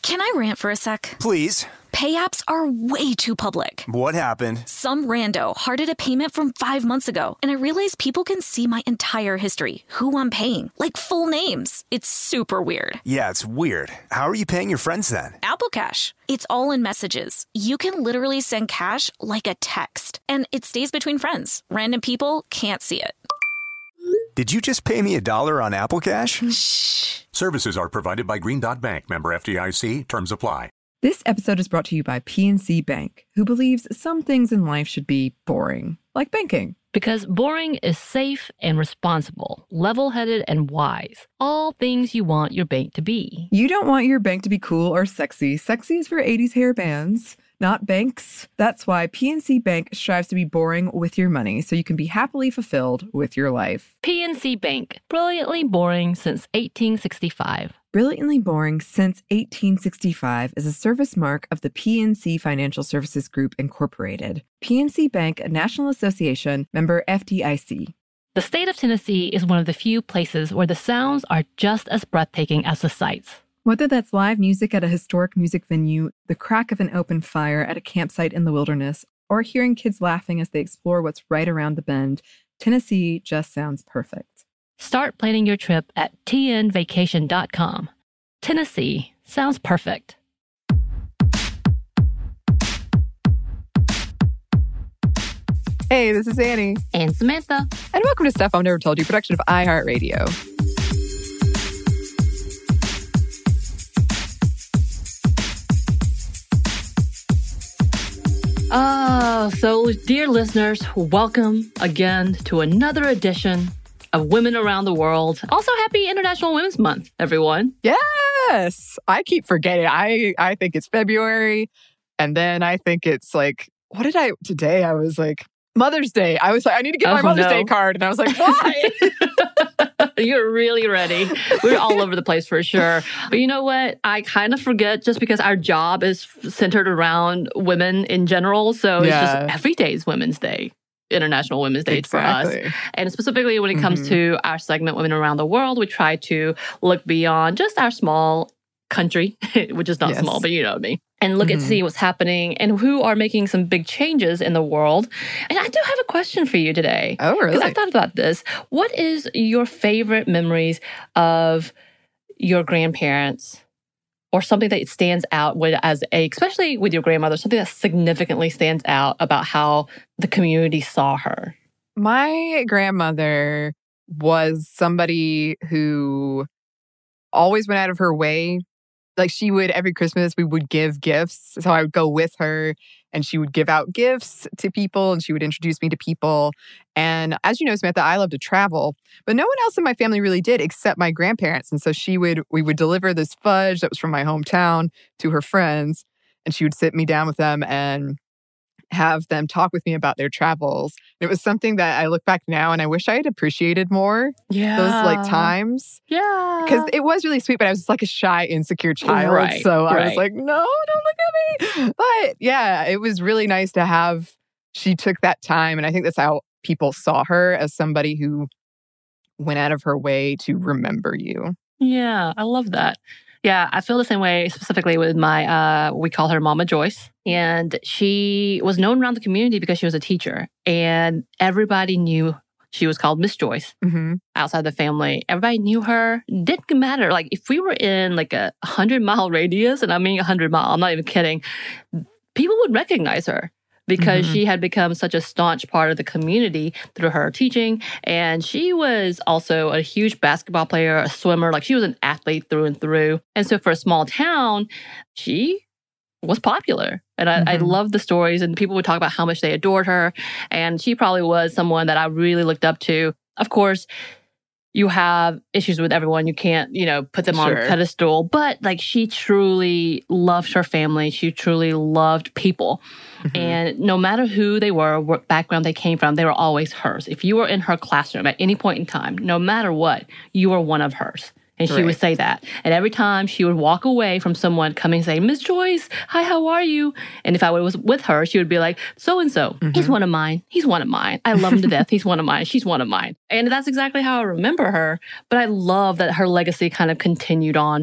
Can I rant for a sec? Please. Pay apps are way too public. What happened? Some rando hearted a payment from 5 months ago, and I realized people can see my entire history, who I'm paying, like full names. It's super weird. Yeah, it's weird. How are you paying your friends then? Apple Cash. It's all in messages. You can literally send cash like a text, and it stays between friends. Random people can't see it. Did you just pay me $1 on Apple Cash? Shh. Services are provided by Green Dot Bank. Member FDIC. Terms apply. This episode is brought to you by PNC Bank, who believes some things in life should be boring, like banking. Because boring is safe and responsible, level-headed and wise. All things you want your bank to be. You don't want your bank to be cool or sexy. Sexy is for 80s hair bands, not banks. That's why PNC Bank strives to be boring with your money so you can be happily fulfilled with your life. PNC Bank, brilliantly boring since 1865. Brilliantly Boring Since 1865 is a service mark of the PNC Financial Services Group, Incorporated. PNC Bank, a National Association, member FDIC. The state of Tennessee is one of the few places where the sounds are just as breathtaking as the sights. Whether that's live music at a historic music venue, the crack of an open fire at a campsite in the wilderness, or hearing kids laughing as they explore what's right around the bend, Tennessee just sounds perfect. Start planning your trip at tnvacation.com. Tennessee sounds perfect. Hey, this is Annie. And Samantha. And welcome to Stuff I've Never Told You, production of iHeartRadio. So dear listeners, welcome again to another edition of Women Around the World. Also, happy International Women's Month, everyone. Yes! I keep forgetting. I think it's February, and then I think it's like, today I was like, Mother's Day. I was like, I need to get my Mother's Day card, and I was like, why? You're really ready. We're all over the place for sure. But you know what? I kind of forget just because our job is centered around women in general. So it's just every day is Women's Day. International Women's Day for us. And specifically when it comes to our segment, Women Around the World, we try to look beyond just our small country, which is not small, but you know what I mean. And look at see what's happening and who are making some big changes in the world. And I do have a question for you today. Oh, really? Because I thought about this. What is your favorite memories of your grandparents? Or something that stands out especially with your grandmother, something that significantly stands out about how the community saw her? My grandmother was somebody who always went out of her way. Like every Christmas, we would give gifts. So I would go with her and she would give out gifts to people and she would introduce me to people. And as you know, Samantha, I love to travel, but no one else in my family really did except my grandparents. And so we would deliver this fudge that was from my hometown to her friends, and she would sit me down with them and have them talk with me about their travels. It was something that I look back now and I wish I had appreciated more. Yeah. Those times. Yeah. Because it was really sweet, but I was like a shy, insecure child. Right, so I was like, no, don't look at me. But yeah, it was really nice to have, she took that time. And I think that's how people saw her, as somebody who went out of her way to remember you. Yeah, I love that. Yeah, I feel the same way specifically with my, we call her Mama Joyce. And she was known around the community because she was a teacher. And everybody knew she was called Miss Joyce outside the family. Everybody knew her. Didn't matter. Like if we were in like a 100-mile radius, and I mean 100 mile, I'm not even kidding, people would recognize her. Because she had become such a staunch part of the community through her teaching. And she was also a huge basketball player, a swimmer. Like she was an athlete through and through. And so for a small town, she was popular. And I love the stories, and people would talk about how much they adored her. And she probably was someone that I really looked up to. Of course, you have issues with everyone. You can't, put them on a pedestal. But like she truly loved her family. She truly loved people. And no matter who they were, what background they came from, they were always hers. If you were in her classroom at any point in time, no matter what, you were one of hers. And she would say that. And every time she would walk away from someone coming and say, Miss Joyce, hi, how are you? And if I was with her, she would be like, so-and-so, he's one of mine. He's one of mine. I love him to death. He's one of mine. She's one of mine. And that's exactly how I remember her. But I love that her legacy kind of continued on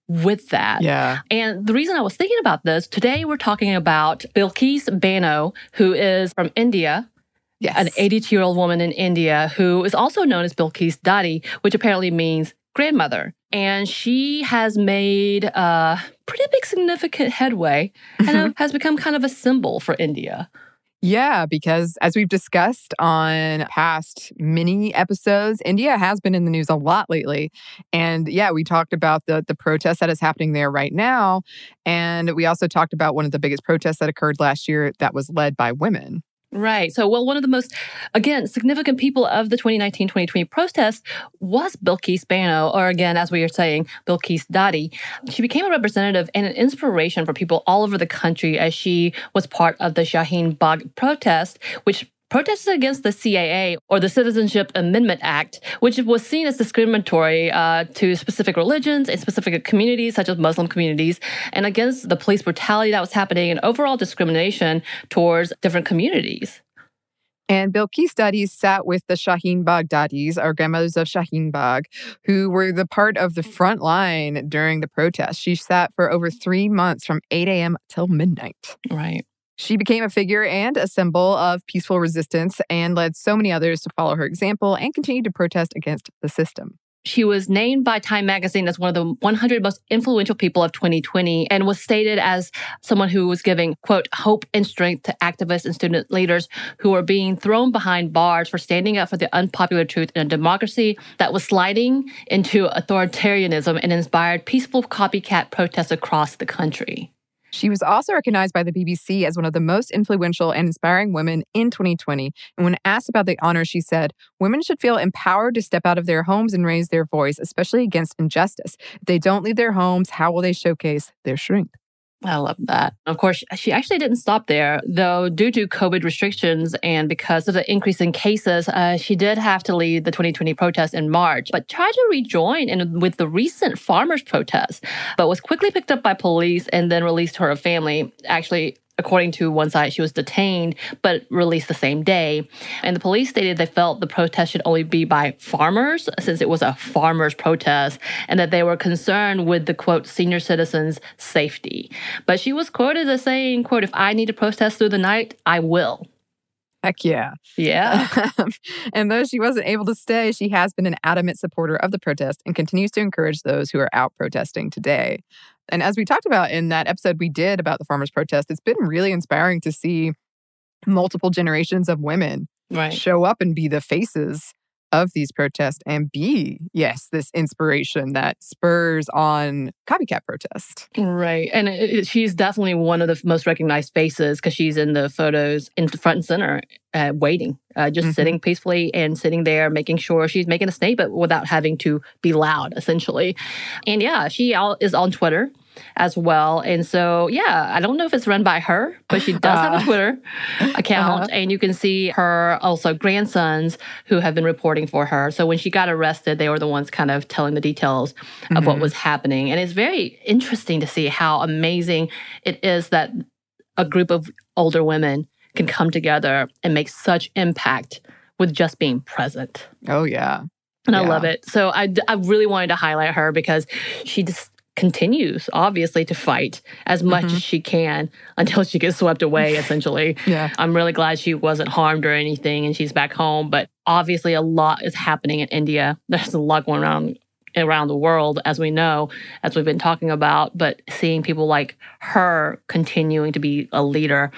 with that. Yeah. And the reason I was thinking about this, today we're talking about Bilkis Bano, who is from India. Yes. An 82-year-old woman in India who is also known as Bilkis Dadi, which apparently means grandmother. And she has made pretty big significant headway and has become kind of a symbol for India. Yeah, because as we've discussed on past mini episodes, India has been in the news a lot lately. And yeah, we talked about the protest that is happening there right now. And we also talked about one of the biggest protests that occurred last year that was led by women. Right. So, well, one of the most, again, significant people of the 2019-2020 protests was Bilkis Bano, or again, as we are saying, Bilkis Dadi. She became a representative and an inspiration for people all over the country as she was part of the Shaheen Bagh protest, which protested against the CAA, or the Citizenship Amendment Act, which was seen as discriminatory to specific religions and specific communities, such as Muslim communities, and against the police brutality that was happening and overall discrimination towards different communities. And Bilkis Dadi sat with the Shaheen Bagh Dadis, or grandmothers of Shaheen Bagh, who were the part of the front line during the protest. She sat for over 3 months from 8 a.m. till midnight. Right. She became a figure and a symbol of peaceful resistance and led so many others to follow her example and continue to protest against the system. She was named by Time magazine as one of the 100 most influential people of 2020 and was stated as someone who was giving, quote, hope and strength to activists and student leaders who were being thrown behind bars for standing up for the unpopular truth in a democracy that was sliding into authoritarianism and inspired peaceful copycat protests across the country. She was also recognized by the BBC as one of the most influential and inspiring women in 2020. And when asked about the honor, she said, women should feel empowered to step out of their homes and raise their voice, especially against injustice. If they don't leave their homes, how will they showcase their strength? I love that. Of course, she actually didn't stop there, though due to COVID restrictions and because of the increase in cases, she did have to lead the 2020 protests in March, but tried to rejoin with the recent farmers' protests, but was quickly picked up by police and then released to her family. Actually, according to one site, she was detained, but released the same day. And the police stated they felt the protest should only be by farmers, since it was a farmers' protest, and that they were concerned with the, quote, senior citizens' safety. But she was quoted as saying, quote, if I need to protest through the night, I will. Heck yeah. Yeah. And though she wasn't able to stay, she has been an adamant supporter of the protest and continues to encourage those who are out protesting today. And as we talked about in that episode we did about the farmers' protest, it's been really inspiring to see multiple generations of women show up and be the faces of these protests and be, yes, this inspiration that spurs on copycat protest. Right. And she's definitely one of the most recognized faces because she's in the photos in front and center waiting, just sitting peacefully and sitting there, making sure she's making a statement without having to be loud, essentially. And yeah, she is on Twitter as well. And so, yeah, I don't know if it's run by her, but she does have a Twitter account. And you can see her also grandsons who have been reporting for her. So when she got arrested, they were the ones kind of telling the details of what was happening. And it's very interesting to see how amazing it is that a group of older women can come together and make such impact with just being present. Oh, yeah. And I love it. So I really wanted to highlight her because she just continues, obviously, to fight as much as she can until she gets swept away, essentially. I'm really glad she wasn't harmed or anything and she's back home. But obviously, a lot is happening in India. There's a lot going on around the world, as we know, as we've been talking about. But seeing people like her continuing to be a leader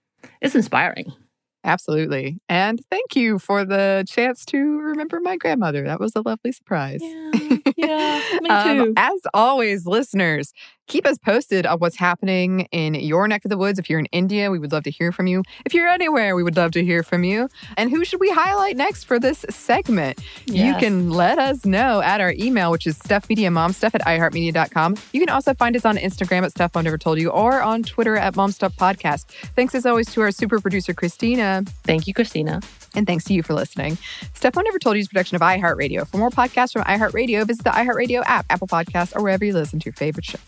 is inspiring. Absolutely. And thank you for the chance to remember my grandmother. That was a lovely surprise. Yeah, me too. As always, listeners, keep us posted on what's happening in your neck of the woods. If you're in India, we would love to hear from you. If you're anywhere, we would love to hear from you. And who should we highlight next for this segment? You can let us know at our email, which is stuffmediamomstuff@iheartmedia.com. You can also find us on Instagram at Stuff Mom Never Told You or on Twitter at MomStuffPodcast. Thanks as always to our super producer, Christina. Thank you, Christina. And thanks to you for listening. Stuff Mom Never Told You is a production of iHeartRadio. For more podcasts from iHeartRadio, visit the iHeartRadio app, Apple Podcasts, or wherever you listen to your favorite shows.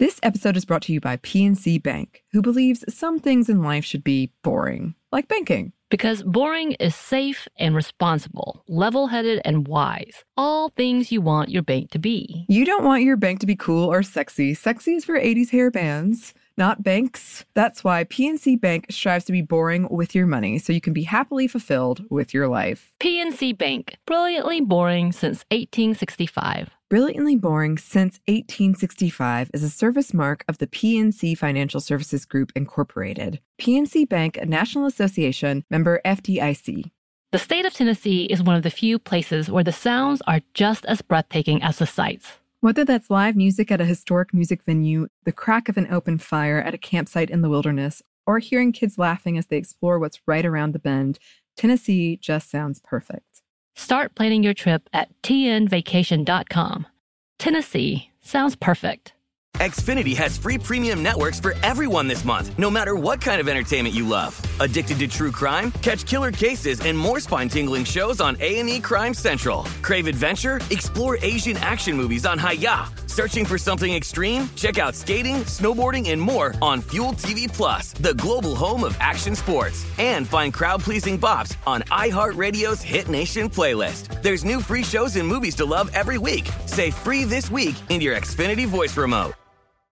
This episode is brought to you by PNC Bank, who believes some things in life should be boring, like banking. Because boring is safe and responsible, level-headed and wise. All things you want your bank to be. You don't want your bank to be cool or sexy. Sexy is for 80s hair bands, not banks. That's why PNC Bank strives to be boring with your money so you can be happily fulfilled with your life. PNC Bank, brilliantly boring since 1865. Brilliantly Boring Since 1865 is a service mark of the PNC Financial Services Group, Incorporated. PNC Bank, a National Association, member FDIC. The state of Tennessee is one of the few places where the sounds are just as breathtaking as the sights. Whether that's live music at a historic music venue, the crack of an open fire at a campsite in the wilderness, or hearing kids laughing as they explore what's right around the bend, Tennessee just sounds perfect. Start planning your trip at tnvacation.com. Tennessee sounds perfect. Xfinity has free premium networks for everyone this month, no matter what kind of entertainment you love. Addicted to true crime? Catch killer cases and more spine-tingling shows on A&E Crime Central. Crave adventure? Explore Asian action movies on Hi-Ya. Searching for something extreme? Check out skating, snowboarding, and more on Fuel TV Plus, the global home of action sports. And find crowd-pleasing bops on iHeartRadio's Hit Nation playlist. There's new free shows and movies to love every week. Say free this week in your Xfinity voice remote.